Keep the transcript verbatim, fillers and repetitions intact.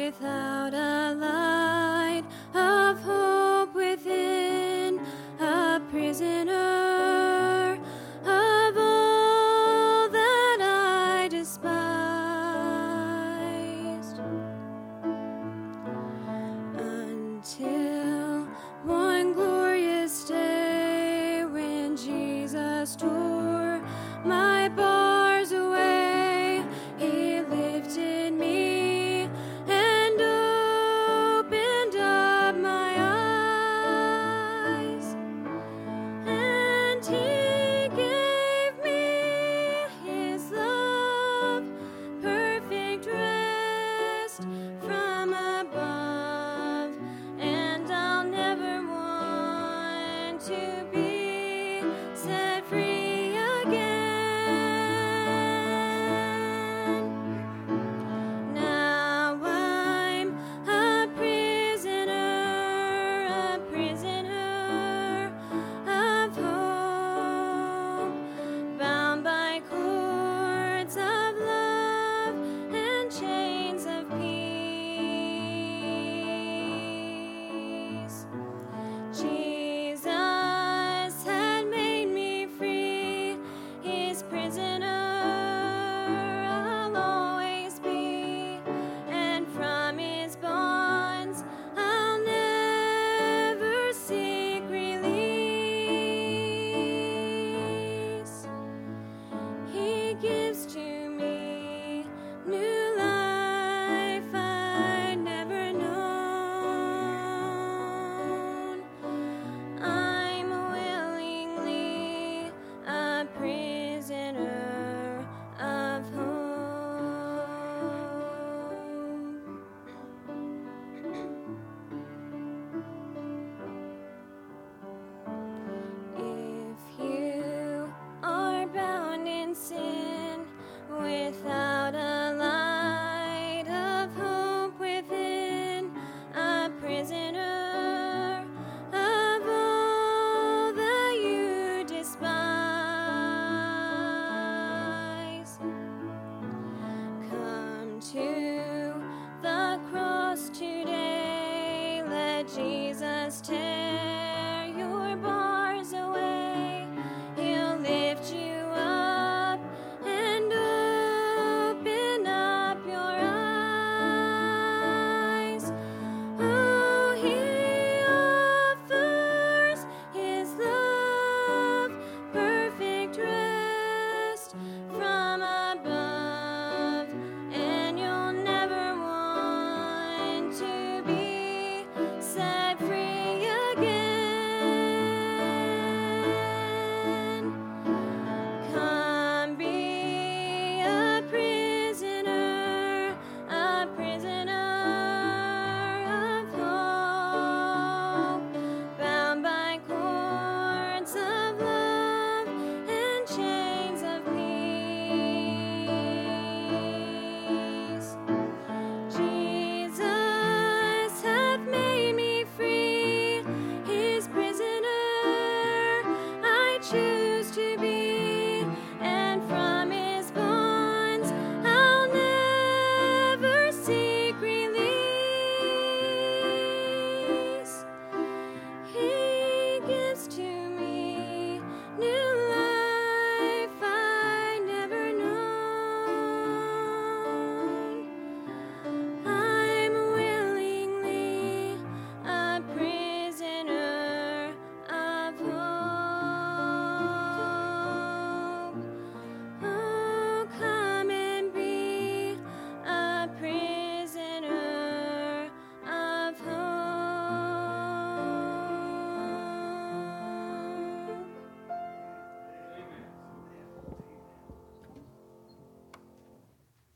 without a light of hope within, a prisoner of all that I despised, until one glorious day when Jesus tore my bars away, he lifted me and opened up my eyes, and he gave me his love, perfect rest from above, and I'll never want to be set free again. Now I'm a prisoner, a prisoner of hope, bound by cords of love and chains of peace. Jesus had made me free, his prisoner I'll always be, and from his bonds I'll never seek release. He gives to me new life I'd never known. I'm willingly a prisoner of hope. If you are bound in sin without a light of hope within, a prisoner of all that you despise, come to the cross today, let Jesus take